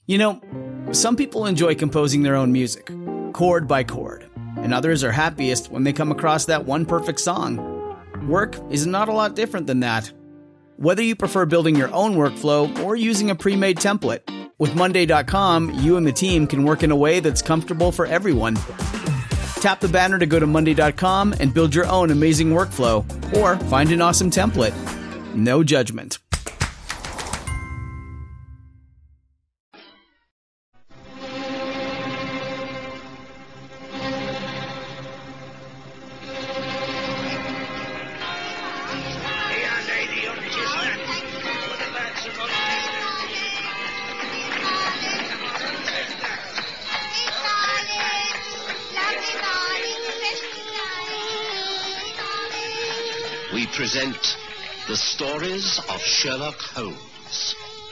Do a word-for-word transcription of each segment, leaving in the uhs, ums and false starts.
You know, some people enjoy composing their own music, chord by chord, and others are happiest when they come across that one perfect song. Work is not a lot different than that. Whether you prefer building your own workflow or using a pre-made template, with Monday dot com, you and the team can work in a way that's comfortable for everyone. Tap the banner to go to Monday dot com and build your own amazing workflow, or find an awesome template. No judgment. We present the stories of Sherlock Holmes.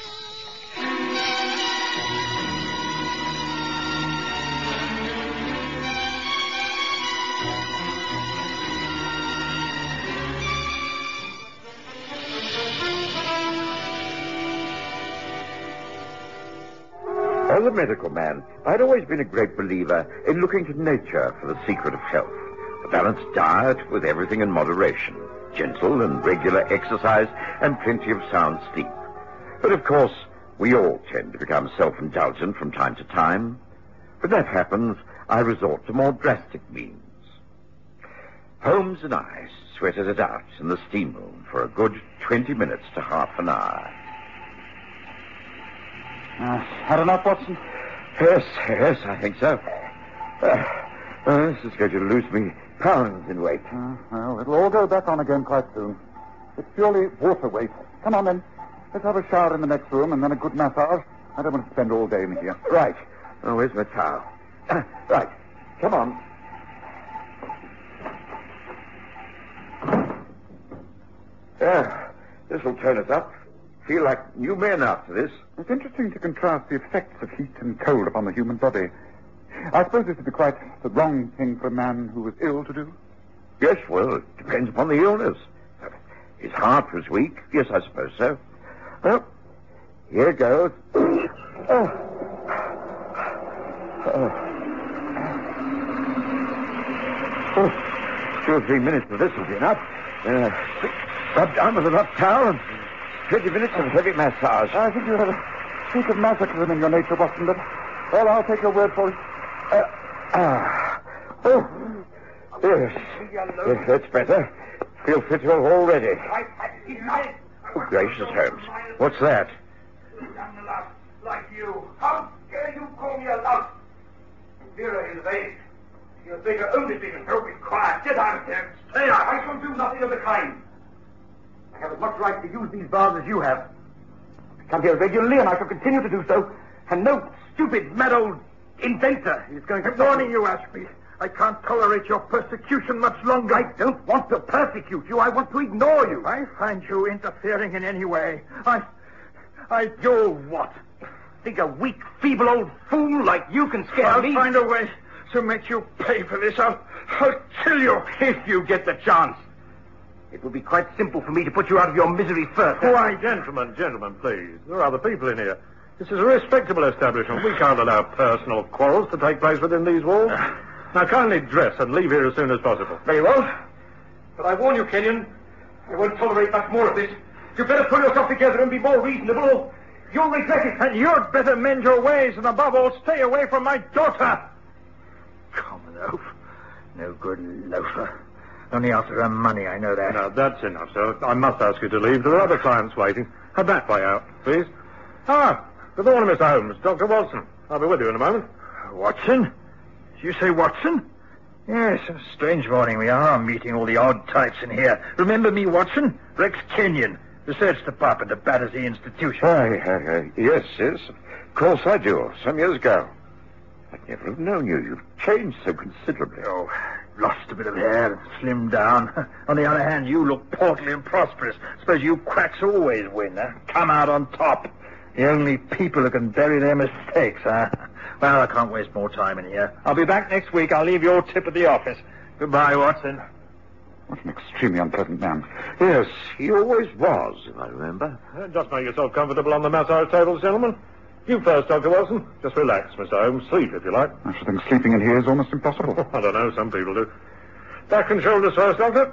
As a medical man, I'd always been a great believer in looking to nature for the secret of health. A balanced diet with everything in moderation. Gentle and regular exercise, and plenty of sound sleep. But of course, we all tend to become self-indulgent from time to time. When that happens, I resort to more drastic means. Holmes and I sweated it out in the steam room for a good twenty minutes to half an hour. Uh, had enough, Watson? Yes, yes, I think so. Uh, uh, this is going to lose me pounds in weight. Uh, well, it'll all go back on again quite soon. It's purely water weight. Come on, then. Let's have a shower in the next room and then a good massage. I don't want to spend all day in here. Right. Oh, where's my towel? Uh, right. Come on. Yeah, this'll turn us up. Feel like new men after this. It's interesting to contrast the effects of heat and cold upon the human body. I suppose this would be quite the wrong thing for a man who was ill to do. Yes, well, it depends upon the illness. His heart was weak. Yes, I suppose so. Well, here goes. Oh. Oh. Oh. Two or three minutes of this will be enough. Uh, rub down with a rough towel and twenty minutes of heavy massage. I think you have a streak of masochism in your nature, Watson, but, well, I'll take your word for it. Uh, ah. Oh. Yes. Yes, that's better. Feel fitter already. Oh, gracious, Holmes. What's that? Like you. How dare you call me a lout? Vera is late. You'll take her only thing and be quiet. Get out of here. Stay out. I shall do nothing of the kind. I have as much right to use these bars as you have. I come here regularly, and I shall continue to do so. And no stupid, mad old inventor is going to... I'm warning you, Ashby. I can't tolerate your persecution much longer. I don't want to persecute you. I want to ignore you. If I find you interfering in any way, I... I do what? Think a weak, feeble old fool like you can scare I'll me? I'll find a way to make you pay for this. I'll, I'll kill you. If you get the chance. It will be quite simple for me to put you out of your misery first. Why, Gentlemen, gentlemen, please. There are other people in here. This is a respectable establishment. We can't allow personal quarrels to take place within these walls. Now, kindly dress and leave here as soon as possible. Very well. But I warn you, Kenyon, I won't tolerate much more of this. You'd better pull yourself together and be more reasonable, or you'll regret it. And you'd better mend your ways, and above all, stay away from my daughter. Common oaf. No good loafer. Only after her money, I know that. Now, that's enough, sir. I must ask you to leave. There are other clients waiting. Head that way out, please. Ah, good morning, Mister Holmes. Doctor Watson. I'll be with you in a moment. Watson? Did you say Watson? Yes, a strange morning we are, meeting all the odd types in here. Remember me, Watson? Rex Kenyon, Research Department of Battersea Institution. Why, uh, uh, yes, yes. Of course I do. Some years ago. I'd never have known you. You've changed so considerably. Oh, lost a bit of hair and slimmed down. On the other hand, you look portly and prosperous. Suppose you quacks always win, huh? Come out on top. The only people who can bury their mistakes, huh? Well, I can't waste more time in here. I'll be back next week. I'll leave your tip at the office. Goodbye, Watson. What an extremely unpleasant man. Yes, he always was, if I remember. Uh, just make yourself comfortable on the massage tables, gentlemen. You first, Doctor Watson. Just relax, Mister Holmes. Sleep, if you like. I should think sleeping in here is almost impossible. I don't know. Some people do. Back and shoulders first, Doctor.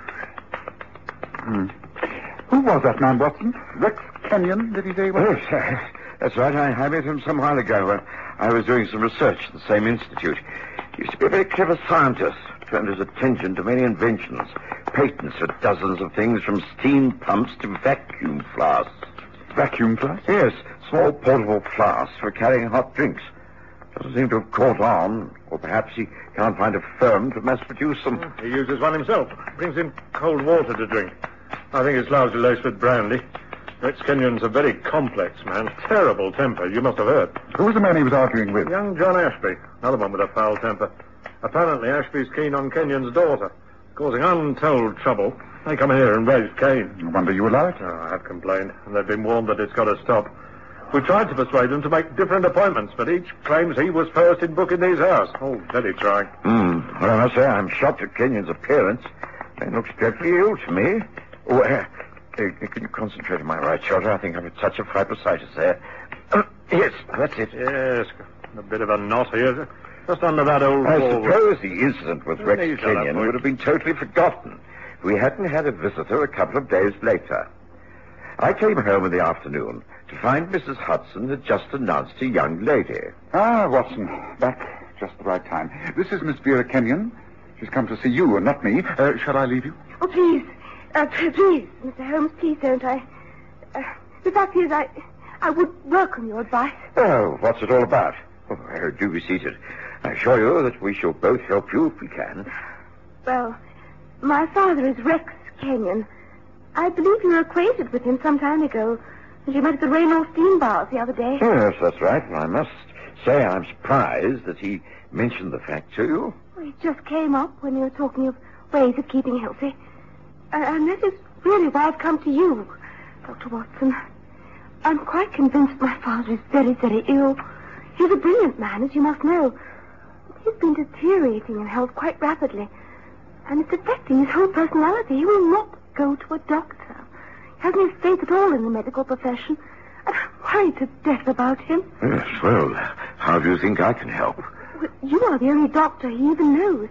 Hmm. Who was that man, Watson? Rex Kenyon, did he say? Yes, uh, that's right. I, I met him some while ago. Uh, I was doing some research at the same institute. He used to be a very clever scientist. Turned his attention to many inventions. Patents for dozens of things, from steam pumps to vacuum flasks. Vacuum flasks? Yes, small portable flasks for carrying hot drinks. Doesn't seem to have caught on, or perhaps he can't find a firm to mass produce them. He uses one himself. Brings in cold water to drink. I think it's largely laced with brandy. Rex Kenyon's a very complex man. Terrible temper, you must have heard. Who was the man he was arguing with? Young John Ashby. Another one with a foul temper. Apparently, Ashby's keen on Kenyon's daughter, causing untold trouble. They come here and raise Cain. I wonder you allowed it. Oh, I have complained, and they've been warned that it's got to stop. We tried to persuade them to make different appointments, but each claims he was first in booking these hours. Oh, very trying. Hmm. Well, I must say, I'm shocked at Kenyon's appearance. He looks dreadfully ill to me. Oh, uh, uh, can you concentrate on my right shoulder? I think I've a touch of fibrositis there. Uh, yes, that's it. Yes, a bit of a knot here. Just under that old I wall. suppose the incident with Rex Knees on that Kenyon point. would have been totally forgotten if we hadn't had a visitor a couple of days later. I came home in the afternoon to find Missus Hudson had just announced a young lady. Ah, Watson, back just the right time. This is Miss Vera Kenyon. She's come to see you and not me. Uh, shall I leave you? Oh, please. Uh, please, Mister Holmes, please don't. I... Uh, the fact is, I... I would welcome your advice. Oh, what's it all about? Oh, uh, do be seated. I assure you that we shall both help you if we can. Well, my father is Rex Kenyon. I believe you were acquainted with him some time ago, as you met at the Reynolds Steam Bars the other day. Yes, that's right. And I must say I'm surprised that he mentioned the fact to you. Well, it just came up when you were talking of ways of keeping healthy. Uh, and that is really why I've come to you, Doctor Watson. I'm quite convinced my father is very, very ill. He's a brilliant man, as you must know. He's been deteriorating in health quite rapidly, and it's affecting his whole personality. He will not go to a doctor. He hasn't any faith at all in the medical profession. And I'm worried to death about him. Yes, well, how do you think I can help? Well, you are the only doctor he even knows.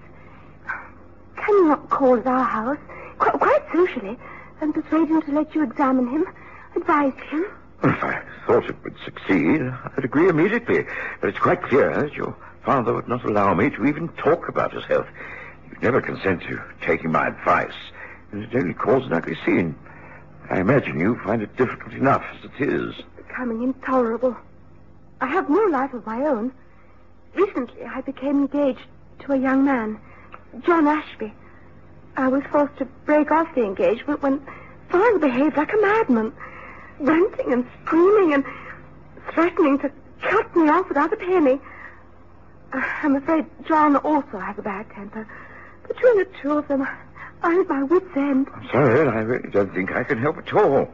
Can you not call at our house, qu- quite socially, and persuade him to let you examine him, advise him? Well, if I thought it would succeed, I'd agree immediately. But it's quite clear that your father would not allow me to even talk about his health. He'd never consent to taking my advice, and it only caused an ugly scene. I imagine you find it difficult enough as it is. Becoming intolerable. I have no life of my own. Recently, I became engaged to a young man, John Ashby. I was forced to break off the engagement when father behaved like a madman, ranting and screaming and threatening to cut me off without a penny. Uh, I'm afraid John also has a bad temper. Between the two of them, I'm at my wit's end. I'm sorry, I really don't think I can help at all.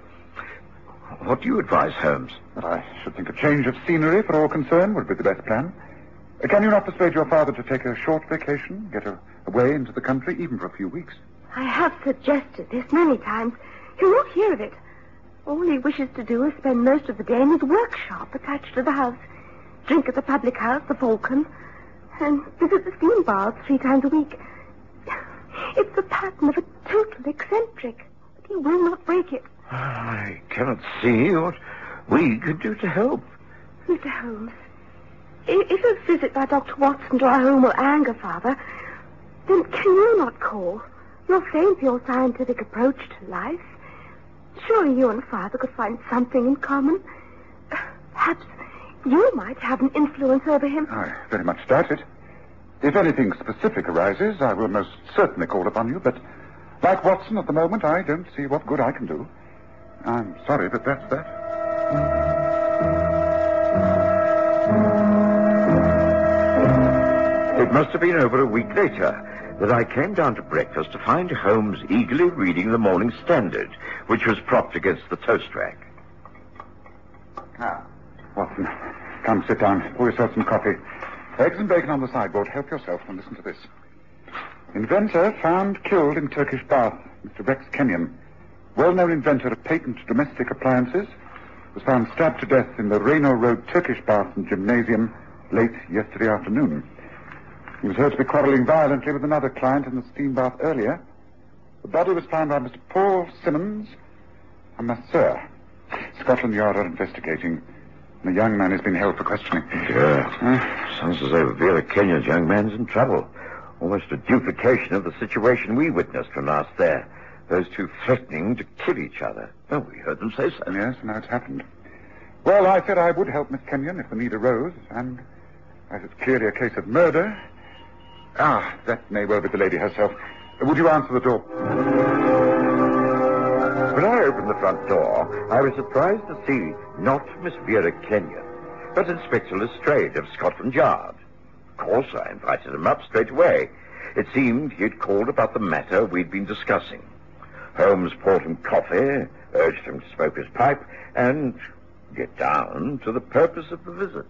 What do you advise, Holmes? I should think a change of scenery for all concerned would be the best plan. Uh, Can you not persuade your father to take a short vacation, get a, away into the country, even for a few weeks? I have suggested this many times. He won't hear of it. All he wishes to do is spend most of the day in his workshop attached to the house, drink at the public house, the Falcon, and visit the steam bars three times a week. It's the pattern of a total eccentric, but he will not break it. I cannot see what we could do to help. Mister Holmes, i- if a visit by Doctor Watson to our home will anger Father, then can you not call? You're famed for your scientific approach to life. Surely you and Father could find something in common. Perhaps you might have an influence over him. I very much doubt it. If anything specific arises, I will most certainly call upon you, but like Watson at the moment, I don't see what good I can do. I'm sorry, but that's that. It must have been over a week later that I came down to breakfast to find Holmes eagerly reading the Morning Standard, which was propped against the toast rack. Ah, Watson, come sit down. Pour yourself some coffee. Eggs and bacon on the sideboard. Help yourself and listen to this. Inventor found killed in Turkish bath. Mister Rex Kenyon. Well-known inventor of patent domestic appliances. was found stabbed to death in the Reno Road Turkish Bath and Gymnasium late yesterday afternoon. He was heard to be quarrelling violently with another client in the steam bath earlier. The body was found by Mister Paul Simmons, a masseur. Scotland Yard are investigating. The young man has been held for questioning. Yeah. Uh, Sounds as though Vera Kenyon's young man's in trouble. Almost a duplication of the situation we witnessed when last there. Those two threatening to kill each other. Oh, we heard them say so. Yes, now it's happened. Well, I said I would help Miss Kenyon if the need arose, and as it's clearly a case of murder... Ah, that may well be the lady herself. Would you answer the door? When I opened the front door, I was surprised to see not Miss Vera Kenyon, but Inspector Lestrade of Scotland Yard. Of course, I invited him up straight away. It seemed he had called about the matter we'd been discussing. Holmes poured him coffee, urged him to smoke his pipe, and get down to the purpose of the visit.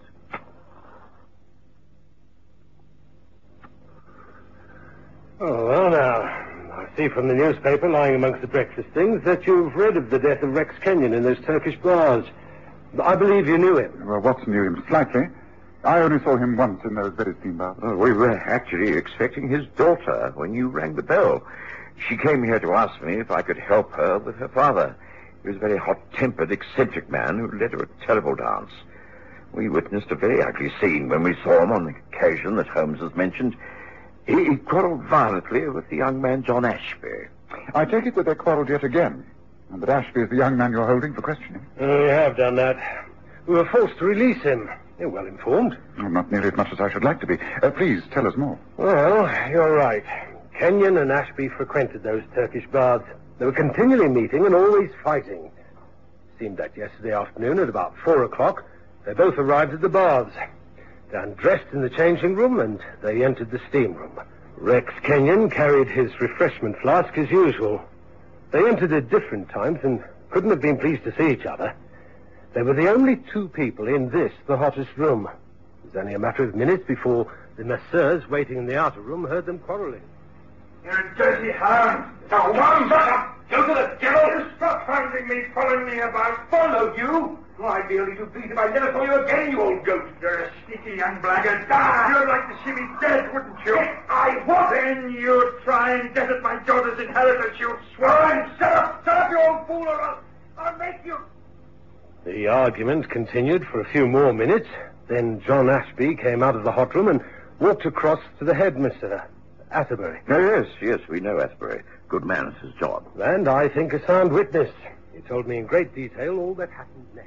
Oh, well, now, I see from the newspaper lying amongst the breakfast things that you've read of the death of Rex Kenyon in those Turkish bars. I believe you knew him. Well, Watson knew him slightly. I only saw him once in those very steam baths. Oh, we were actually expecting his daughter when you rang the bell. She came here to ask me if I could help her with her father. He was a very hot-tempered, eccentric man who led her a terrible dance. We witnessed a very ugly scene when we saw him on the occasion that Holmes has mentioned. He, he quarreled violently with the young man, John Ashby. I take it that they quarreled yet again, and that Ashby is the young man you're holding for questioning. Oh, we have done that. We were forced to release him. You're well informed. Oh, not nearly as much as I should like to be. Uh, please, tell us more. Well, you're right. Kenyon and Ashby frequented those Turkish baths. They were continually meeting and always fighting. Seemed that yesterday afternoon at about four o'clock, they both arrived at the baths. They undressed in the changing room and they entered the steam room. Rex Kenyon carried his refreshment flask as usual. They entered at different times and couldn't have been pleased to see each other. They were the only two people in this, the hottest room. It was only a matter of minutes before the masseurs waiting in the outer room heard them quarreling. You're a dirty hound. Now, one shut up. Go to the devil. You stop hounding me, following me about. Follow you? Oh, I'd be only too pleased if I never saw you again, you old goat. You're a sneaky young blackguard. Ah, you'd like to see me dead, wouldn't you? Yes, I would. Then you'd try and desert my daughter's inheritance, you swine. Shut up. Shut up, you old fool, or I'll, I'll make you... The argument continued for a few more minutes. Then John Ashby came out of the hot room and walked across to the headmaster, Atterbury. Oh, yes, yes, we know Atterbury. Good man at his job. And I think a sound witness. He told me in great detail all that happened next.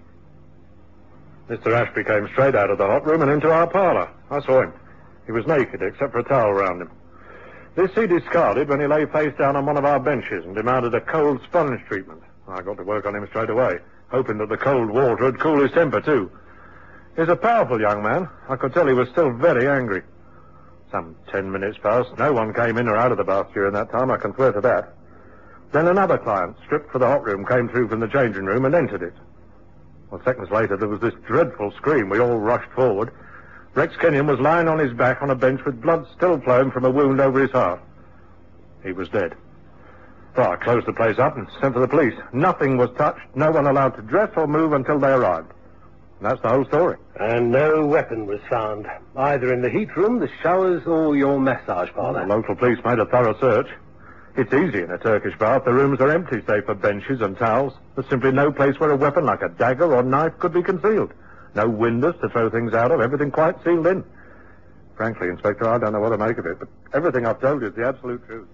Mister Ashby came straight out of the hot room and into our parlour. I saw him. He was naked except for a towel round him. This he discarded when he lay face down on one of our benches and demanded a cold sponge treatment. I got to work on him straight away, hoping that the cold water would cool his temper, too. He's a powerful young man. I could tell he was still very angry. Some ten minutes passed. No one came in or out of the bath during that time, I can swear to that. Then another client, stripped for the hot room, came through from the changing room and entered it. Well, seconds later, there was this dreadful scream. We all rushed forward. Rex Kenyon was lying on his back on a bench with blood still flowing from a wound over his heart. He was dead. Well, I closed the place up and sent for the police. Nothing was touched, no one allowed to dress or move until they arrived. And that's the whole story. And no weapon was found, either in the heat room, the showers, or your massage parlour. The local police made a thorough search. It's easy in a Turkish bath. The rooms are empty, save for benches and towels. There's simply no place where a weapon like a dagger or knife could be concealed. No windows to throw things out of, everything quite sealed in. Frankly, Inspector, I don't know what to make of it, but everything I've told you is the absolute truth.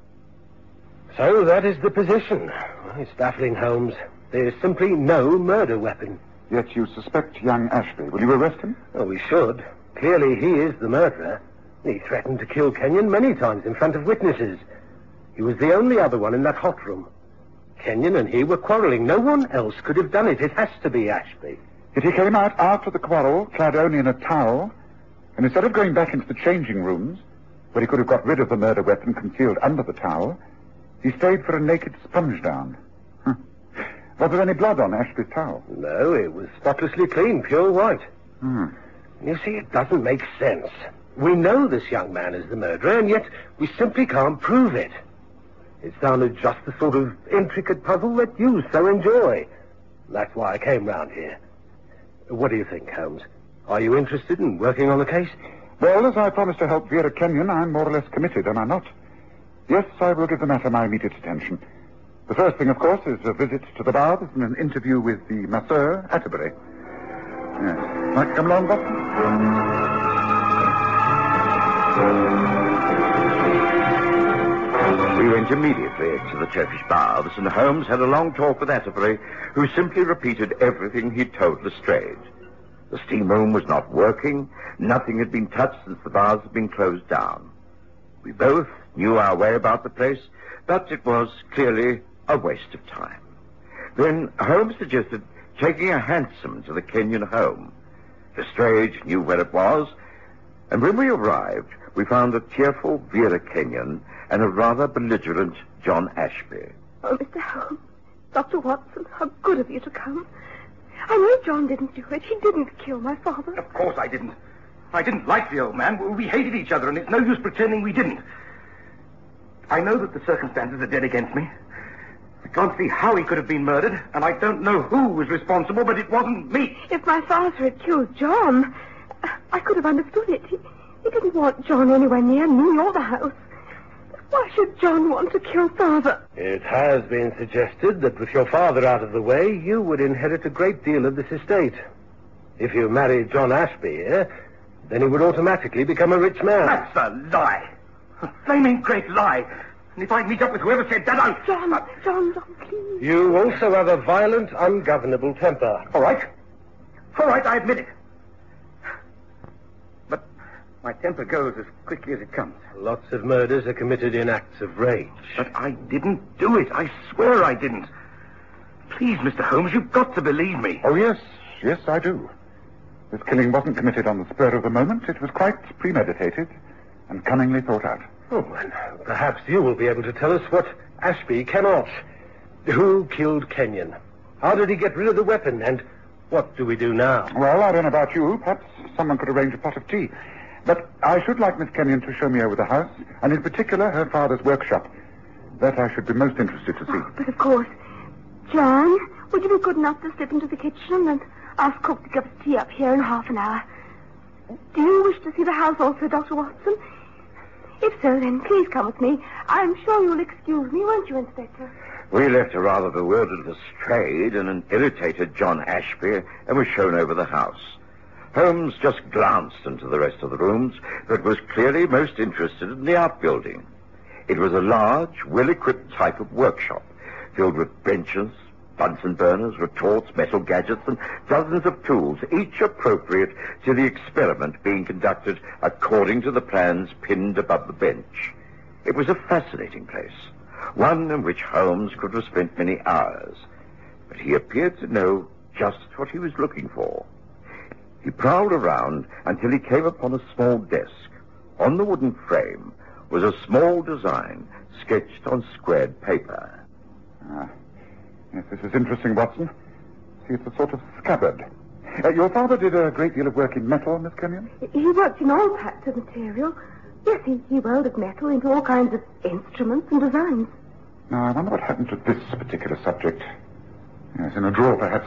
So that is the position. Well, it's baffling, Holmes. There's simply no murder weapon. Yet you suspect young Ashby. Will you arrest him? Oh, we should. Clearly he is the murderer. He threatened to kill Kenyon many times in front of witnesses. He was the only other one in that hot room. Kenyon and he were quarreling. No one else could have done it. It has to be Ashby. Yet he came out after the quarrel, clad only in a towel, and instead of going back into the changing rooms, where he could have got rid of the murder weapon concealed under the towel, he stayed for a naked sponge down. Huh. Was there any blood on Ashby's towel? No, it was spotlessly clean, pure white. Hmm. You see, it doesn't make sense. We know this young man is the murderer, and yet we simply can't prove it. It sounded just the sort of intricate puzzle that you so enjoy. That's why I came round here. What do you think, Holmes? Are you interested in working on the case? Well, as I promised to help Vera Kenyon, I'm more or less committed, am I not? Yes, I will give the matter my immediate attention. The first thing, of course, is a visit to the baths and an interview with the masseur, Atterbury. Yes. Might come along, Watson? We went immediately to the Turkish baths, and Holmes had a long talk with Atterbury, who simply repeated everything he'd told Lestrade. The steam room was not working. Nothing had been touched since the baths had been closed down. We both knew our way about the place, but it was clearly a waste of time. Then Holmes suggested taking a hansom to the Kenyon home. Lestrade knew where it was, and when we arrived, we found a tearful Vera Kenyon and a rather belligerent John Ashby. Oh, Mister Holmes, Doctor Watson, how good of you to come. I know John didn't do it. He didn't kill my father. Of course I didn't. I didn't like the old man. We hated each other, and it's no use pretending we didn't. I know that the circumstances are dead against me. I can't see how he could have been murdered, and I don't know who was responsible, but it wasn't me. If my father had killed John, I could have understood it. He, he didn't want John anywhere near me or the house. Why should John want to kill father? It has been suggested that with your father out of the way, you would inherit a great deal of this estate. If you married John Ashby here, then he would automatically become a rich man. That's a lie. A flaming great lie. And if I meet up with whoever said that, I'll... John, uh, John, John, please. You also have a violent, ungovernable temper. All right. All right, I admit it. But my temper goes as quickly as it comes. Lots of murders are committed in acts of rage. But I didn't do it. I swear I didn't. Please, Mister Holmes, you've got to believe me. Oh, yes. Yes, I do. This killing wasn't committed on the spur of the moment. It was quite premeditated and cunningly thought out. Oh, and perhaps you will be able to tell us what Ashby cannot. Who killed Kenyon? How did he get rid of the weapon? And what do we do now? Well, I don't know about you. Perhaps someone could arrange a pot of tea. But I should like Miss Kenyon to show me over the house, and in particular her father's workshop. That I should be most interested to see. Oh, but of course. John, would you be good enough to slip into the kitchen and ask cook to give us tea up here in half an hour? Do you wish to see the house also, Doctor Watson? If so, then please come with me. I'm sure you'll excuse me, won't you, Inspector? We left a rather bewildered Lestrade and an irritated John Ashby and were shown over the house. Holmes just glanced into the rest of the rooms, but was clearly most interested in the outbuilding. It was a large, well-equipped type of workshop, filled with benches, Bunsen burners, retorts, metal gadgets, and dozens of tools, each appropriate to the experiment being conducted according to the plans pinned above the bench. It was a fascinating place, one in which Holmes could have spent many hours, but he appeared to know just what he was looking for. He prowled around until he came upon a small desk. On the wooden frame was a small design sketched on squared paper. Ah. Yes, this is interesting, Watson. See, it's a sort of scabbard. Uh, your father did a great deal of work in metal, Miss Kenyon? He worked in all types of material. Yes, he, he welded metal into all kinds of instruments and designs. Now, I wonder what happened to this particular subject. Yes, in a drawer, perhaps.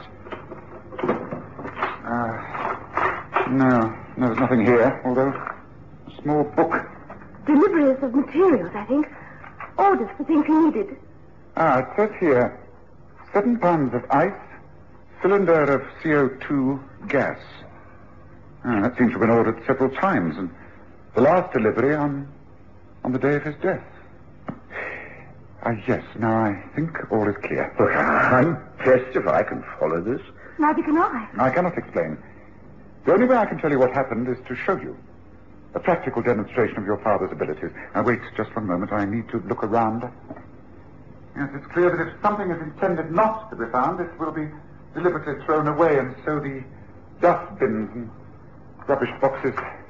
Uh, no, no, there's nothing here, although a small book. Deliveries of materials, I think. Orders for things he needed. Ah, it says here, seven pounds of ice, cylinder of C O two gas. Ah, that seems to have been ordered several times, and the last delivery on on the day of his death. Ah, yes, now I think all is clear. Look, I'm pressed if I can follow this. Neither can I. I cannot explain. The only way I can tell you what happened is to show you. A practical demonstration of your father's abilities. Now, wait just one moment. I need to look around. Yes, it's clear that if something is intended not to be found, it will be deliberately thrown away, and so the dustbins and rubbish boxes...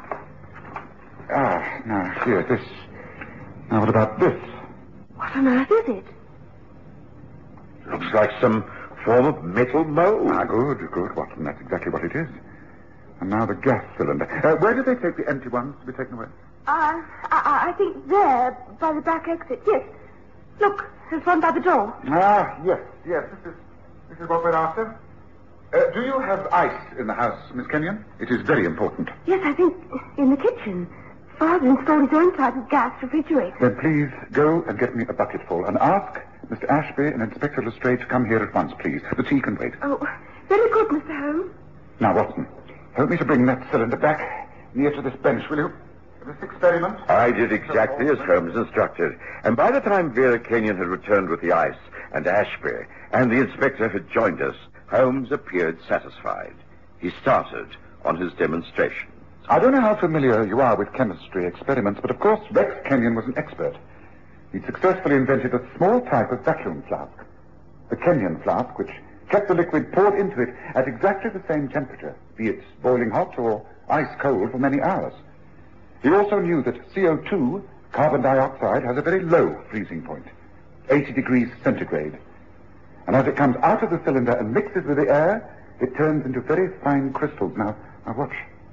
Ah, now, here, this... Now, what about this? What on earth is it? Looks like some form of metal mold. Ah, good, good, Watson. That's exactly what it is. And now the gas cylinder. Uh, where did they take the empty ones to be taken away? Uh, I, I think there, by the back exit. Yes. Look, there's one by the door. Ah, yes, yes. This is this is what we're after. Uh, do you have ice in the house, Miss Kenyon? It is very important. Yes, I think in the kitchen. Father installed his own type of gas refrigerator. Then please go and get me a bucketful and ask Mister Ashby and Inspector Lestrade to come here at once, please. The tea can wait. Oh, very good, Mister Holmes. Now, Watson, help me to bring that cylinder back near to this bench, will you? This experiment. I did exactly as Holmes instructed. And by the time Vera Kenyon had returned with the ice and Ashby and the inspector had joined us, Holmes appeared satisfied. He started on his demonstration. I don't know how familiar you are with chemistry experiments, but of course Rex Kenyon was an expert. He successfully invented a small type of vacuum flask, the Kenyon flask, which kept the liquid poured into it at exactly the same temperature, be it boiling hot or ice cold, for many hours. He also knew that C O two, carbon dioxide, has a very low freezing point, eighty degrees centigrade. And as it comes out of the cylinder and mixes with the air, it turns into very fine crystals. Now, now watch.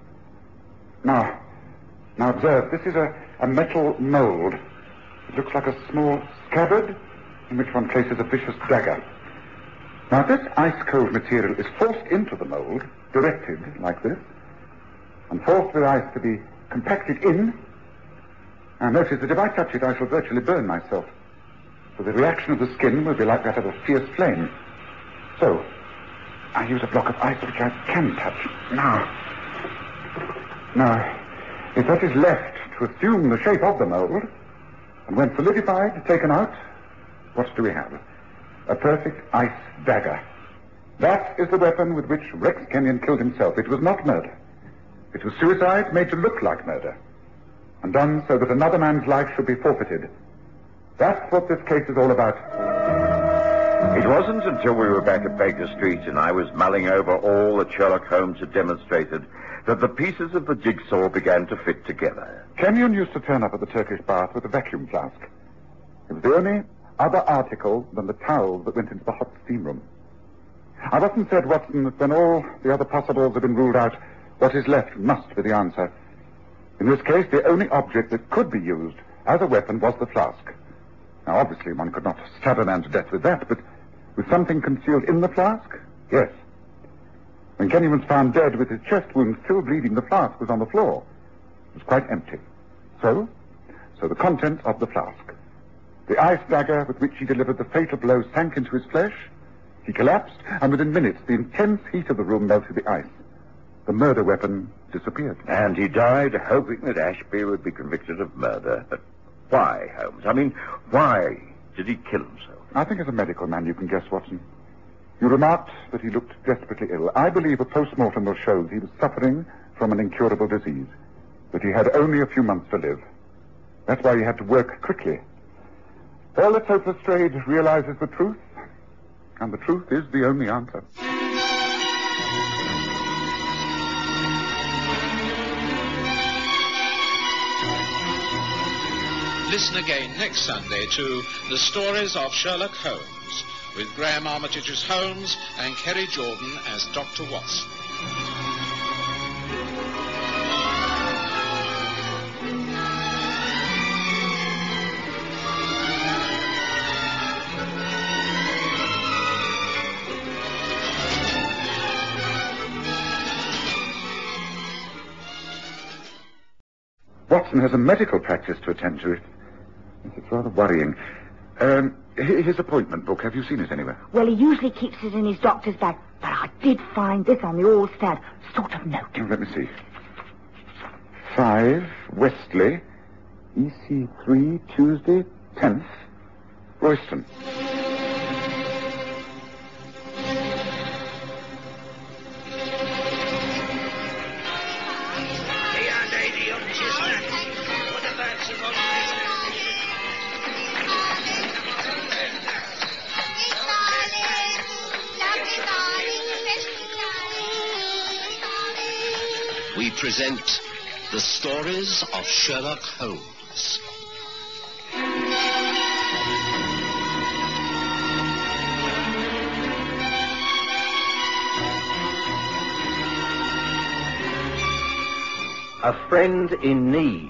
Now, now observe, this is a, a metal mold. It looks like a small scabbard in which one places a vicious dagger. Now, if this ice-cold material is forced into the mold, directed like this, and forced with ice to be compacted in, now notice that if I touch it, I shall virtually burn myself. For the reaction of the skin will be like that of a fierce flame. So, I use a block of ice which I can touch. Now, now, if that is left to assume the shape of the mold, and when solidified, taken out, what do we have? A perfect ice dagger. That is the weapon with which Rex Kenyon killed himself. It was not murder. It was suicide made to look like murder, and done so that another man's life should be forfeited. That's what this case is all about. It wasn't until we were back at Baker Street and I was mulling over all that Sherlock Holmes had demonstrated that the pieces of the jigsaw began to fit together. Kenyon used to turn up at the Turkish bath with a vacuum flask. It was the only other article than the towels that went into the hot steam room. I've often said, Watson, that when all the other possibles have been ruled out, what is left must be the answer. In this case, the only object that could be used as a weapon was the flask. Now, obviously, one could not stab a man to death with that, but with something concealed in the flask? Yes. When Kenyon was found dead with his chest wound still bleeding, the flask was on the floor. It was quite empty. So, so the contents of the flask. The ice dagger with which he delivered the fatal blow sank into his flesh. He collapsed, and within minutes, the intense heat of the room melted the ice. The murder weapon disappeared. And he died hoping that Ashby would be convicted of murder. But why, Holmes? I mean, why did he kill himself? I think as a medical man you can guess, Watson. You remarked that he looked desperately ill. I believe a post-mortem will show that he was suffering from an incurable disease, that he had only a few months to live. That's why he had to work quickly. Well, let's hope Lestrade realizes the truth, and the truth is the only answer. Listen again next Sunday to The Stories of Sherlock Holmes, with Graham Armitage as Holmes and Kerry Jordan as Doctor Watson. Watson has a medical practice to attend to. It's rather worrying. Um, his appointment book, have you seen it anywhere? Well, he usually keeps it in his doctor's bag, but I did find this on the Allstat sort of note. Oh, let me see. Five, Westley, E C three, Tuesday, tenth, Royston. We present The Stories of Sherlock Holmes. A friend in need.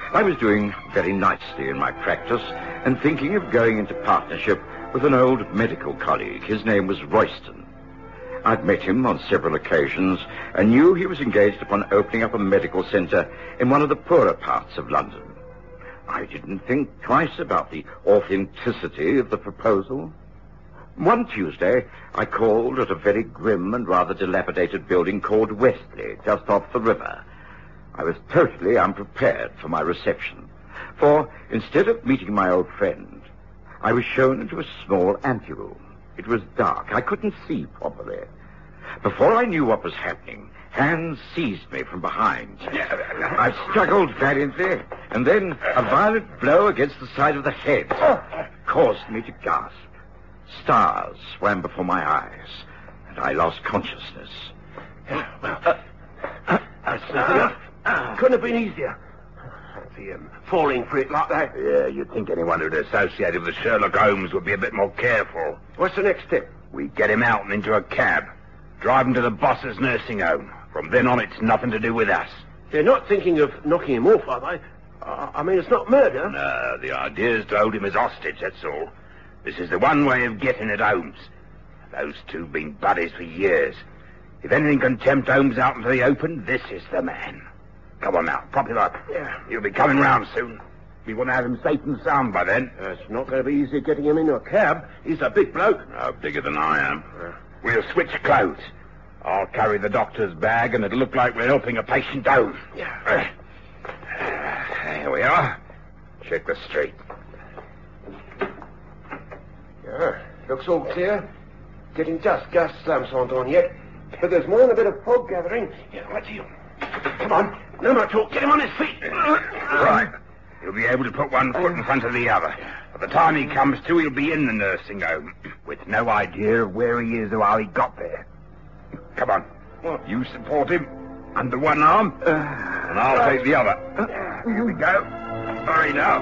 I was doing very nicely in my practice and thinking of going into partnership with an old medical colleague. His name was Royston. I'd met him on several occasions and knew he was engaged upon opening up a medical centre in one of the poorer parts of London. I didn't think twice about the authenticity of the proposal. One Tuesday, I called at a very grim and rather dilapidated building called Westley, just off the river. I was totally unprepared for my reception, for instead of meeting my old friend, I was shown into a small anteroom. It was dark. I couldn't see properly. Before I knew what was happening, hands seized me from behind. I struggled valiantly, and then a violent blow against the side of the head caused me to gasp. Stars swam before my eyes, and I lost consciousness. Well, uh, that's uh, uh, couldn't have been easier. See him falling for it like that. Yeah, you'd think anyone who'd associated with Sherlock Holmes would be a bit more careful. What's the next step? We get him out and into a cab. Drive him to the boss's nursing home. From then on, it's nothing to do with us. They're not thinking of knocking him off, are they? Uh, I mean, it's not murder. No, the idea is to hold him as hostage, that's all. This is the one way of getting at Holmes. Those two have been buddies for years. If anything can tempt Holmes out into the open, this is the man. Come on now, prop him up. Yeah. He'll be coming round soon. We want to have him safe and sound by then. Uh, it's not going to be easy getting him into a cab. He's a big bloke. No, bigger than I am. Uh, we'll switch clothes. I'll carry the doctor's bag, and it'll look like we're helping a patient home. Yeah. Uh, here we are. Check the street. Yeah, looks all clear. Getting dusk. Gas lamps aren't on yet. But there's more than a bit of fog gathering. Yeah, right to you. Come on. No more talk. Get him on his feet. Right. He'll be able to put one foot in front of the other. By the time he comes to, he'll be in the nursing home, with no idea of where he is or how he got there. Come on. You support him under one arm, and I'll take the other. Here we go. Hurry now.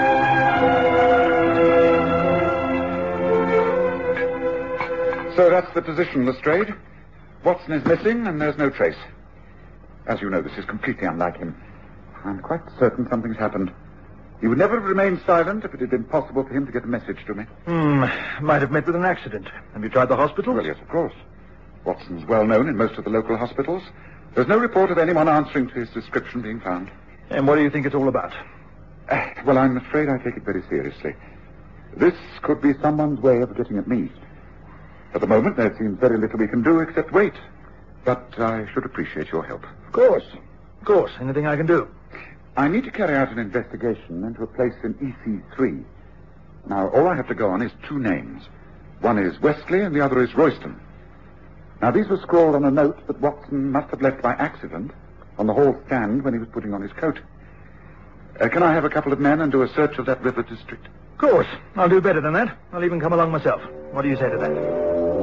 So that's the position, Lestrade. Watson is missing, and there's no trace. As you know, this is completely unlike him. I'm quite certain something's happened. He would never have remained silent if it had been possible for him to get a message to me. Hmm, might have met with an accident. Have you tried the hospital? Well, yes, of course. Watson's well known in most of the local hospitals. There's no report of anyone answering to his description being found. And what do you think it's all about? Uh, well, I'm afraid I take it very seriously. This could be someone's way of getting at me. At the moment, there seems very little we can do except wait. But I should appreciate your help. Of course. Of course. Anything I can do. I need to carry out an investigation into a place in E C three. Now, all I have to go on is two names. One is Westley and the other is Royston. Now, these were scrawled on a note that Watson must have left by accident on the hall stand when he was putting on his coat. Uh, can I have a couple of men and do a search of that river district? Of course. I'll do better than that. I'll even come along myself. What do you say to that?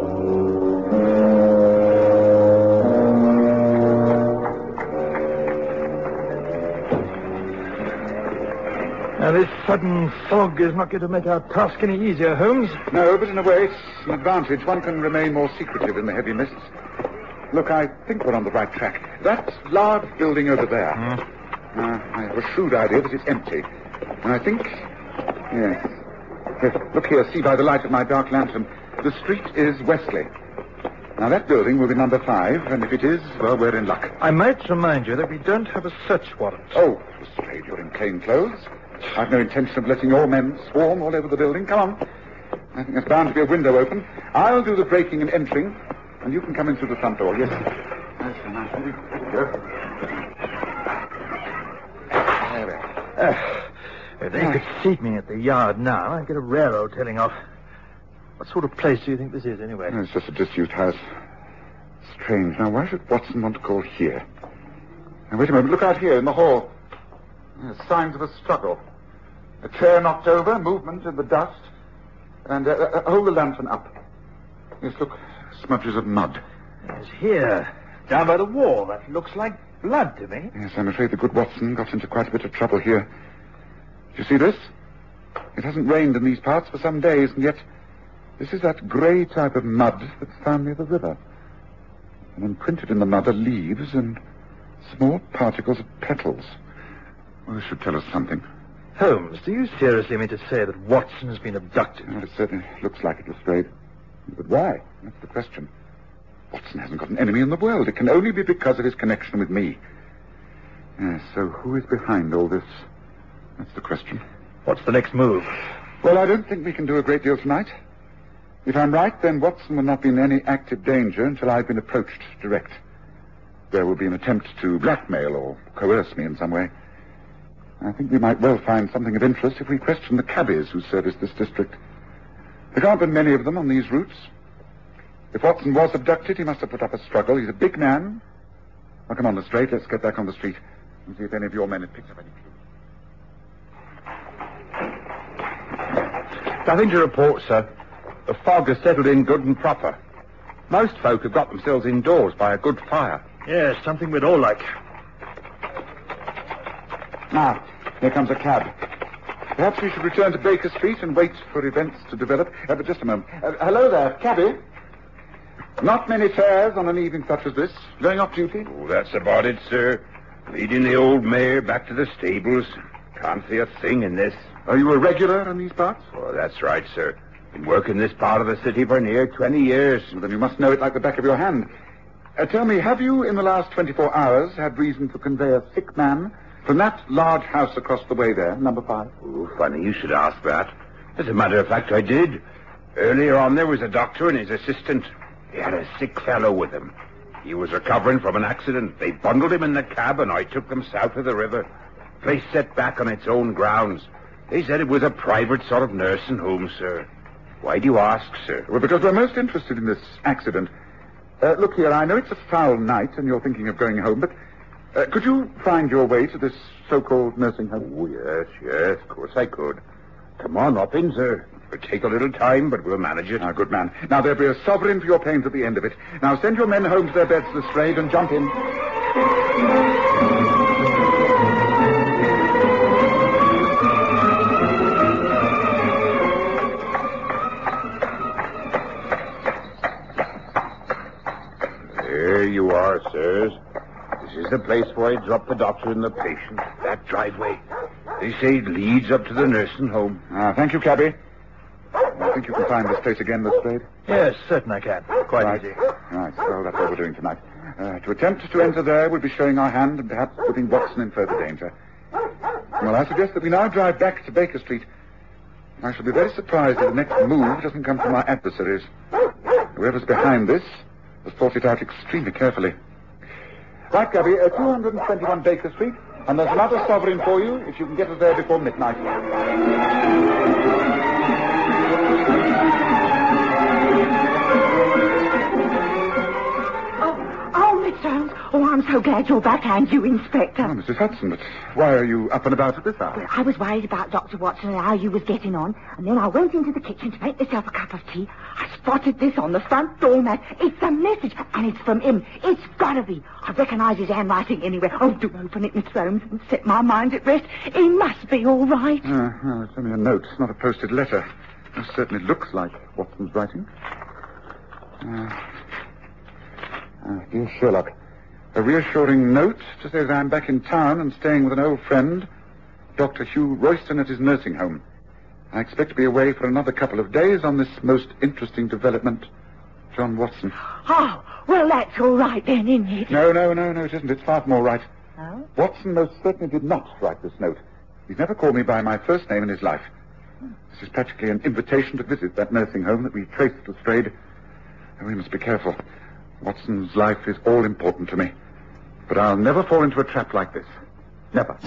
Now, this sudden fog is not going to make our task any easier, Holmes. No, but in a way it's an advantage. One can remain more secretive in the heavy mists. Look, I think we're on the right track. That large building over there. Mm. Uh, I have a shrewd idea that it's empty. And I think... Yes. Yes. Look here, see by the light of my dark lantern. The street is Westley. Now, that building will be number five, and if it is, well, we're in luck. I might remind you that we don't have a search warrant. Oh, Lestrade, you're in plain clothes. I've no intention of letting your men swarm all over the building. Come on. I think there's bound to be a window open. I'll do the breaking and entering, and you can come in through the front door. Yes. That's a nice one. There we go. There we are. Uh, if they could see me at the yard now, I'd get a railroad tailing off. What sort of place do you think this is, anyway? Oh, it's just a disused house. Strange. Now, why should Watson want to call here? Now, wait a moment. Look out here in the hall. There's signs of a struggle. A chair knocked over, movement in the dust. And uh, uh, hold the lantern up. Yes, look, smudges of mud. Yes, here, down by the wall. That looks like blood to me. Yes, I'm afraid the good Watson got into quite a bit of trouble here. Do you see this? It hasn't rained in these parts for some days, and yet this is that grey type of mud that's found near the river. And imprinted in the mud are leaves and small particles of petals. Well, this should tell us something. Holmes, do you seriously mean to say that Watson has been abducted? Well, it certainly looks like it, Lestrade. But why? That's the question. Watson hasn't got an enemy in the world. It can only be because of his connection with me. Yes, so who is behind all this? That's the question. What's the next move? Well, I don't think we can do a great deal tonight. If I'm right, then Watson will not be in any active danger until I've been approached direct. There will be an attempt to blackmail or coerce me in some way. I think we might well find something of interest if we question the cabbies who service this district. There can't be many of them on these routes. If Watson was abducted, he must have put up a struggle. He's a big man. Well, come on, Lestrade. Let's get back on the street and see if any of your men have picked up any clues. Nothing to report, sir. The fog has settled in good and proper. Most folk have got themselves indoors by a good fire. Yes, something we'd all like. Ah, here comes a cab. Perhaps we should return to Baker Street and wait for events to develop. Uh, but just a moment. Uh, hello there, cabby. Not many fares on an evening such as this. Going off duty? Oh, that's about it, sir. Leading the old mare back to the stables. Can't see a thing in this. Are you a regular in these parts? Oh, that's right, sir. Been working this part of the city for near twenty years. Well, then you must know it like the back of your hand. Uh, tell me, have you in the last twenty-four hours had reason to convey a sick man from that large house across the way there, number five? Oh, funny you should ask that. As a matter of fact, I did. Earlier on, there was a doctor and his assistant. He had a sick fellow with him. He was recovering from an accident. They bundled him in the cab, and I took them south of the river. Place set back on its own grounds. They said it was a private sort of nursing home, sir. Why do you ask, sir? Well, because we're most interested in this accident. Uh, look here, I know it's a foul night, and you're thinking of going home, but uh, could you find your way to this so-called nursing home? Oh, yes, yes, of course I could. Come on up in, sir. It'll take a little time, but we'll manage it. Ah, good man. Now, there'll be a sovereign for your pains at the end of it. Now, send your men home to their beds, Lestrade, and jump in. There you are, sirs. This is the place where I drop the doctor and the patient. That driveway. They say it leads up to the nursing home. Ah, thank you, cabby. I think you can find this place again, Lestrade. Yes, certainly I can. Quite right. easy. Right, so that's what we're doing tonight. Uh, to attempt to enter there would be showing our hand and perhaps putting Watson in further danger. Well, I suggest that we now drive back to Baker Street. I shall be very surprised if the next move doesn't come from our adversaries. Whoever's behind this has thought it out extremely carefully. Right, Gabby, uh, two hundred twenty-one Baker Street, and there's another sovereign for you if you can get us there before midnight. Mister Holmes, oh, I'm so glad you're back, and you, Inspector. Oh, Missus Hudson, but why are you up and about at this hour? Well, I was worried about Doctor Watson and how you was getting on, and then I went into the kitchen to make myself a cup of tea. I spotted this on the front door mat. It's a message, and it's from him. It's gotta be. I recognise his handwriting anywhere. Oh, do open it, Mister Holmes, and set my mind at rest. He must be all right. Uh, well, it's only a note, not a posted letter. It certainly looks like Watson's writing. Uh... Uh, dear Sherlock, a reassuring note to say that I'm back in town and staying with an old friend, Doctor Hugh Royston, at his nursing home. I expect to be away for another couple of days on this most interesting development. John Watson. Oh, well, that's all right then, isn't it? No, no, no, no, it isn't. It's far from all right. Oh? Watson most certainly did not write this note. He's never called me by my first name in his life. This is practically an invitation to visit that nursing home that we traced Lestrade. And we must be careful. Watson's life is all important to me. But I'll never fall into a trap like this. Never.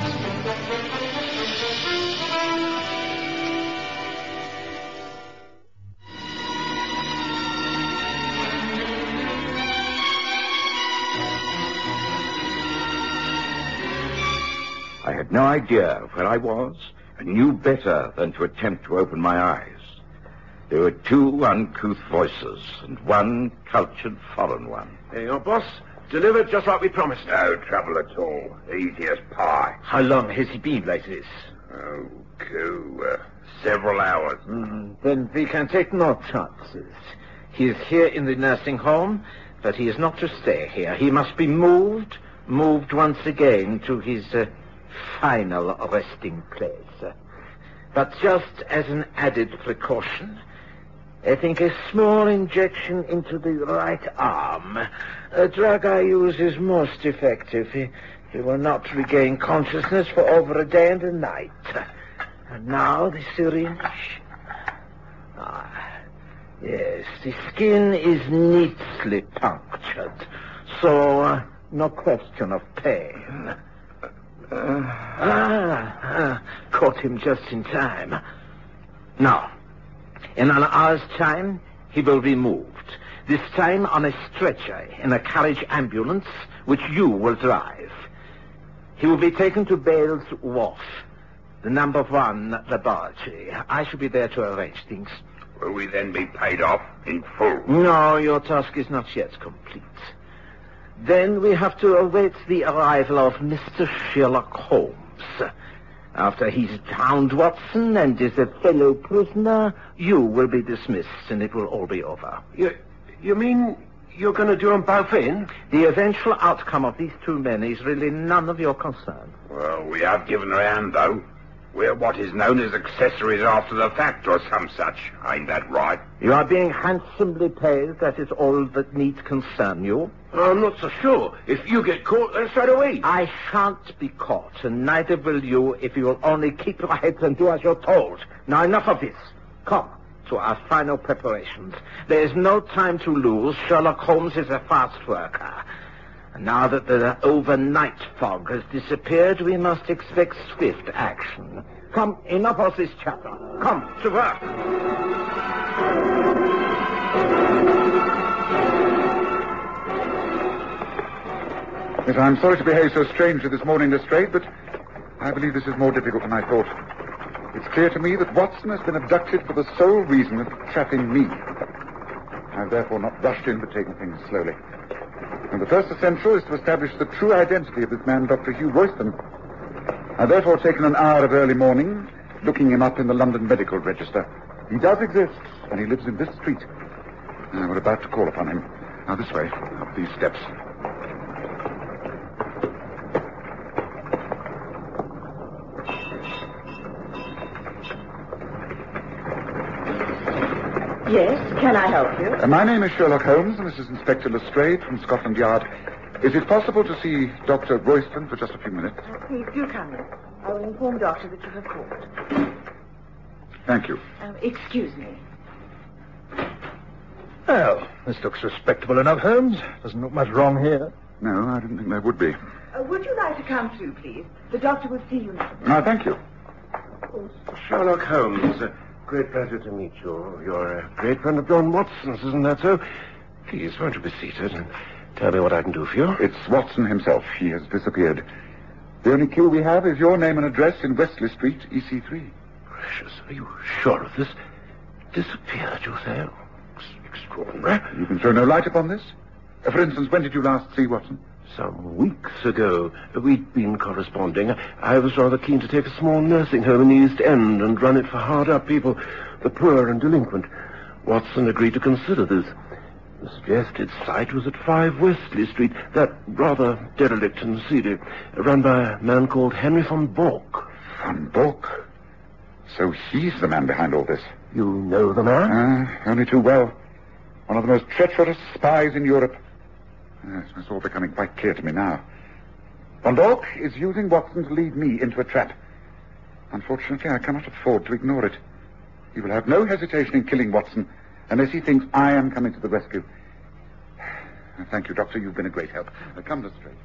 I had no idea where I was and knew better than to attempt to open my eyes. There were two uncouth voices and one cultured foreign one. Hey, your boss delivered just like we promised. No trouble at all. Easy as pie. How long has he been like this? Oh, cool. Uh, several hours. Mm, then we can take no chances. He is here in the nursing home, but he is not to stay here. He must be moved, moved once again to his uh, final resting place. But just as an added precaution, I think a small injection into the right arm, a drug I use, is most effective. He, he will not regain consciousness for over a day and a night. And now the syringe. Ah, yes, the skin is neatly punctured, so uh, no question of pain. Uh, ah, ah, caught him just in time. Now, in an hour's time, he will be moved. This time on a stretcher in a carriage ambulance, which you will drive. He will be taken to Bales Wharf, the number one laboratory. I shall be there to arrange things. Will we then be paid off in full? No, your task is not yet complete. Then we have to await the arrival of Mister Sherlock Holmes. After he's found Watson and is a fellow prisoner, you will be dismissed and it will all be over. You, you mean you're going to do them both in? The eventual outcome of these two men is really none of your concern. Well, we have given her a hand, though. We're what is known as accessories after the fact or some such. Ain't that right? You are being handsomely paid. That is all that need concern you. I'm not so sure. If you get caught, then straight away. I shan't be caught, and neither will you if you will only keep your heads and do as you're told. Now, enough of this. Come to our final preparations. There is no time to lose. Sherlock Holmes is a fast worker. And now that the overnight fog has disappeared, we must expect swift action. Come, enough of this chatter. Come, to work. Yes, I'm sorry to behave so strangely this morning, Lestrade, but I believe this is more difficult than I thought. It's clear to me that Watson has been abducted for the sole reason of trapping me. I've therefore not rushed in, but taken things slowly. And the first essential is to establish the true identity of this man, Doctor Hugh Royston. I've therefore taken an hour of early morning, looking him up in the London Medical Register. He does exist, and he lives in this street. Uh, we're about to call upon him. Now, this way, up these steps. Yes, can I help you? Uh, my name is Sherlock Holmes, and this is Inspector Lestrade from Scotland Yard. Is it possible to see Doctor Royston for just a few minutes? Oh, please, do come in. I will inform Doctor that you have called. Thank you. Um, excuse me. Well, this looks respectable enough, Holmes. Doesn't look much wrong here. No, I didn't think there would be. Uh, would you like to come through, please? The doctor will see you now. No, thank you. Sherlock Holmes, uh, great pleasure to meet you. You're a great friend of John Watson's, isn't that so? Please, won't you be seated and tell me what I can do for you? It's Watson himself. He has disappeared. The only clue we have is your name and address in Wesley Street, E C three. Gracious, are you sure of this? Disappeared, you say? Extraordinary. You can throw no light upon this? Uh, for instance, when did you last see Watson? Some weeks ago. We'd been corresponding. I was rather keen to take a small nursing home in the East End and run it for hard-up people, the poor and delinquent. Watson agreed to consider this. The suggested site was at five Wesley Street, that rather derelict and seedy, run by a man called Henry von Bork. Von Bork? So he's the man behind all this? You know the man? Uh, only too well. One of the most treacherous spies in Europe. Yes, it's all becoming quite clear to me now. Von Bork is using Watson to lead me into a trap. Unfortunately, I cannot afford to ignore it. He will have no hesitation in killing Watson unless he thinks I am coming to the rescue. Thank you, Doctor. You've been a great help. Uh, come to straight.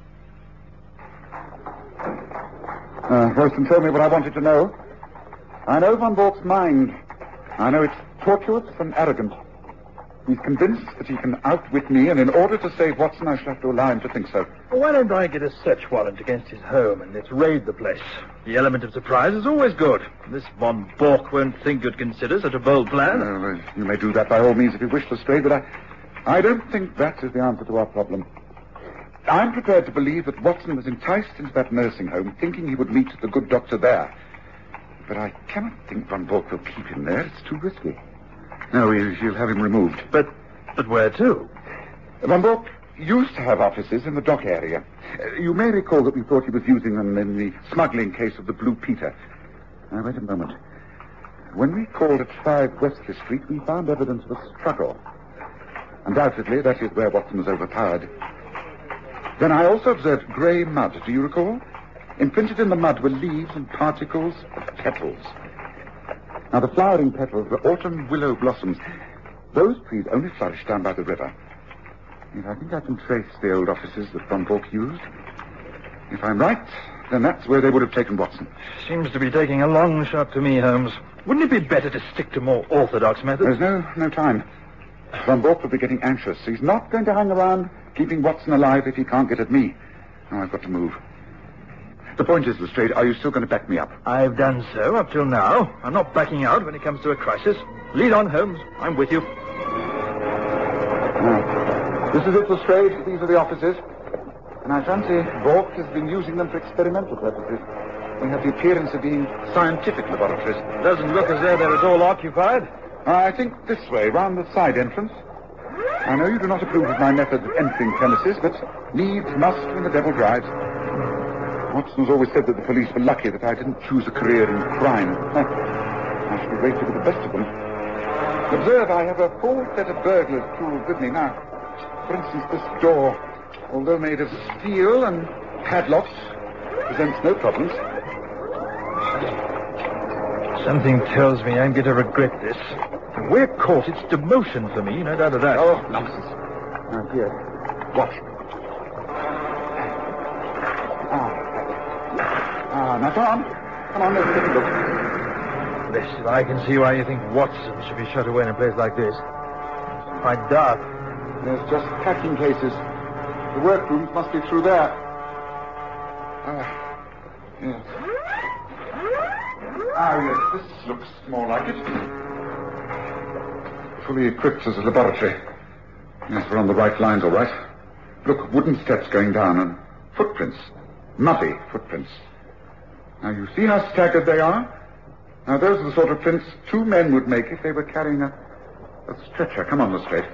Uh, Royston told me what I wanted to know. I know Von Bork's mind. I know it's tortuous and arrogant. He's convinced that he can outwit me, and in order to save Watson, I shall have to allow him to think so. Well, why don't I get a search warrant against his home and let's raid the place? The element of surprise is always good. This Von Bork won't think you'd consider such a bold plan. Uh, well, you may do that by all means if you wish, Lestrade, but I, I don't think that is the answer to our problem. I'm prepared to believe that Watson was enticed into that nursing home, thinking he would meet the good doctor there. But I cannot think Von Bork will keep him there. It's too risky. No, he'll have him removed. But, but where to? Von Bork used to have offices in the dock area. Uh, you may recall that we thought he was using them in the smuggling case of the Blue Peter. Now, wait a moment. When we called at five Wesley Street, we found evidence of a struggle. Undoubtedly, that is where Watson was overpowered. Then I also observed grey mud, do you recall? Imprinted in the mud were leaves and particles of petals. Now, the flowering petals were autumn willow blossoms. Those trees only flourish down by the river. Yet I think I can trace the old offices that Von Bork used. If I'm right, then that's where they would have taken Watson. Seems to be taking a long shot to me, Holmes. Wouldn't it be better to stick to more orthodox methods? There's no no time. Von Bork will be getting anxious. He's not going to hang around keeping Watson alive if he can't get at me. Now I've got to move. The point is, Lestrade, are you still going to back me up? I've done so up till now. I'm not backing out when it comes to a crisis. Lead on, Holmes. I'm with you. Now, this is it, Lestrade. These are the offices. And I fancy Bork has been using them for experimental purposes. They have the appearance of being scientific laboratories. Doesn't look as though they're at all occupied. I think this way, round the side entrance. I know you do not approve of my method of entering premises, but needs must when the devil drives. Watson's always said that the police were lucky that I didn't choose a career in crime. I should be rated with the best of them. Observe, I have a full set of burglars' tools with me now. For instance, this door, although made of steel and padlocks, presents no problems. Something tells me I'm going to regret this. If we're caught, it's demotion for me, no doubt of that. Oh, nonsense. Now, here, watch. Ah, ah now, come on. Come on, let's take a look. Blessed, I can see why you think Watson should be shut away in a place like this. It's quite dark. There's just packing cases. The workrooms must be through there. Ah, yes. Ah, yes, this looks more like it. Fully equipped as a laboratory. Yes, we're on the right lines, all right. Look, wooden steps going down and footprints. Muddy footprints. Now, you see how staggered they are? Now, those are the sort of prints two men would make if they were carrying a, a stretcher. Come on, Lestrade.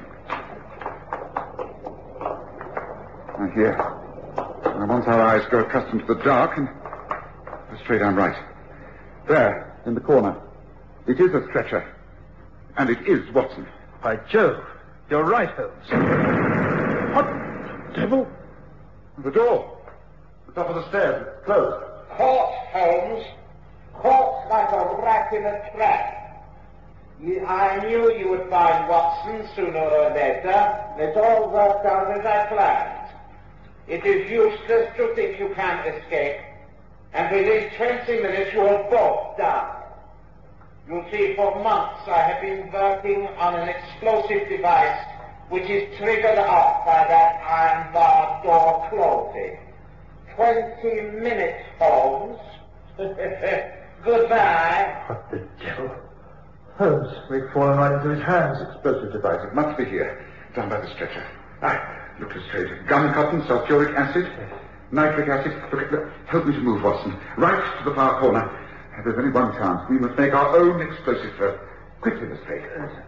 Now, here. Now, once our eyes grow accustomed to the dark, and... Lestrade, I'm right. There, in the corner. It is a stretcher. And it is Watson. By Jove, you're right, Holmes. What devil? The door. The top of the stairs. It's closed. Caught, Holmes. Caught like a rat in a trap. You, I knew you would find Watson sooner or later. It all worked out as I planned. It is useless to think you can't escape. And within twenty minutes you will both die. You see, for months I have been working on an explosive device which is triggered off by that iron bar door closing. Twenty minutes, Holmes. Goodbye. What the devil? Holmes, we've fallen right into his hands. Explosive device. It must be here. Down by the stretcher. Ah, look straight. Gun cotton, sulfuric acid, nitric acid. Look, look, help me to move, Watson. Right to the far corner. If there's only one chance, we must make our own explosive first. Quickly, Lestrade.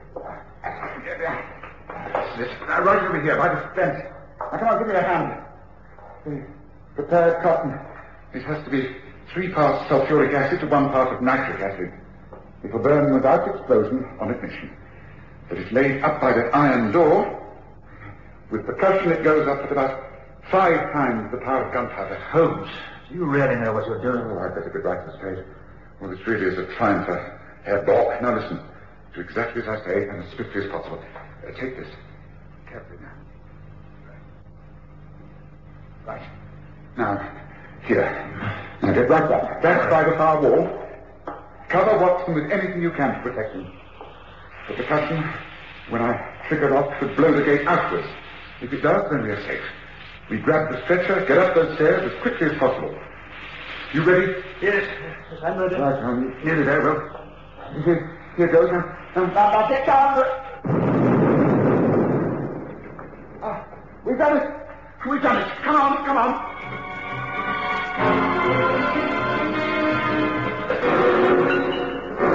That's it. Now, right over here, by the fence. Now, come on, give me a hand. Prepared cotton. It has to be three parts sulfuric acid to one part of nitric acid. It will burn without explosion on ignition. But it's laid up by that iron door. With percussion, it goes up at about five times the power of gunpowder. Holmes, do you really know what you're doing? Oh, I'd better be right, Lestrade. Well, this really is a triumph for Herr Bork. Now listen, do exactly as I say and as swiftly as possible. Uh, take this. Carefully now. Right. Now, here. Now get right back. Back by the far wall. Cover Watson with anything you can to protect him. The percussion, when I trigger it off, should blow the gate outwards. If it does, then we are safe. We grab the stretcher, get up those stairs as quickly as possible. You ready? Yes, yes, I'm ready. Right, I'm nearly there, Will. Here, here goes. Now, now, now get down. Ah, we've done it. We've done it. Come on, come on.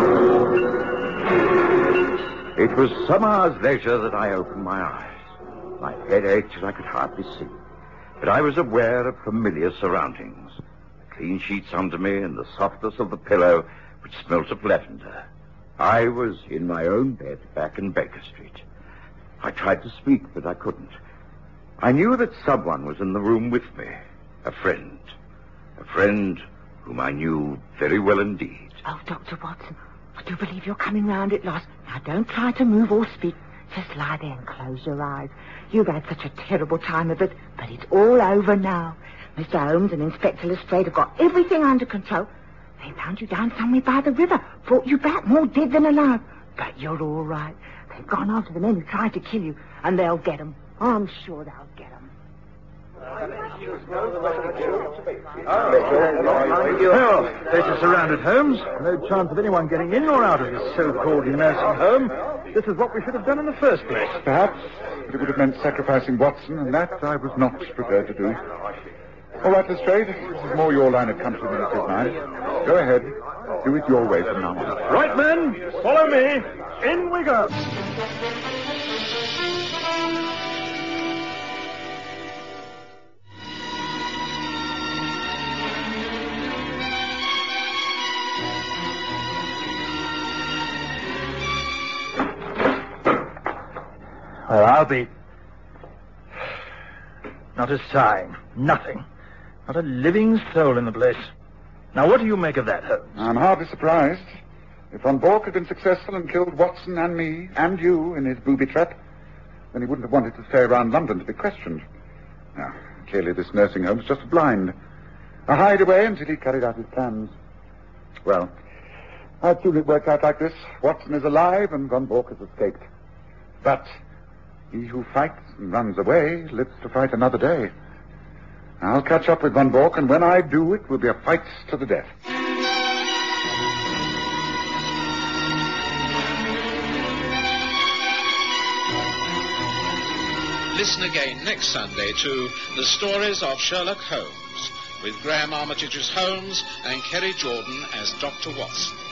It was some hours later that I opened my eyes. My head ached till I could hardly see. But I was aware of familiar surroundings. The clean sheets under me and the softness of the pillow, which smelt of lavender. I was in my own bed back in Baker Street. I tried to speak, but I couldn't. I knew that someone was in the room with me. A friend. A friend whom I knew very well indeed. Oh, Doctor Watson, I do believe you're coming round at last. Now, don't try to move or speak. Just lie there and close your eyes. You've had such a terrible time of it, but it's all over now. Mister Holmes and Inspector Lestrade have got everything under control. They found you down somewhere by the river, brought you back more dead than alive. But you're all right. They've gone after the men who tried to kill you, and they'll get 'em. I'm sure they'll get 'em. Well, place is surrounded, Holmes. No chance of anyone getting in or out of this so-called nursing home. This is what we should have done in the first place. Perhaps, but it would have meant sacrificing Watson, and that I was not prepared to do. All right, Lestrade, this is more your line of country than it is mine. Go ahead. Do it your way from now on. Right, men, follow me. In we go. Well, I'll be... Not a sign. Nothing. Not a living soul in the place. Now, what do you make of that, Holmes? I'm hardly surprised. If Von Bork had been successful and killed Watson and me and you in his booby trap, then he wouldn't have wanted to stay around London to be questioned. Now, clearly this nursing home's just a blind. A hideaway until he carried out his plans. Well, I'd soon it worked out like this. Watson is alive and Von Bork has escaped. But he who fights and runs away lives to fight another day. I'll catch up with Von Bork, and when I do, it will be a fight to the death. Listen again next Sunday to The Stories of Sherlock Holmes, with Graham Armitage's Holmes and Kerry Jordan as Doctor Watson.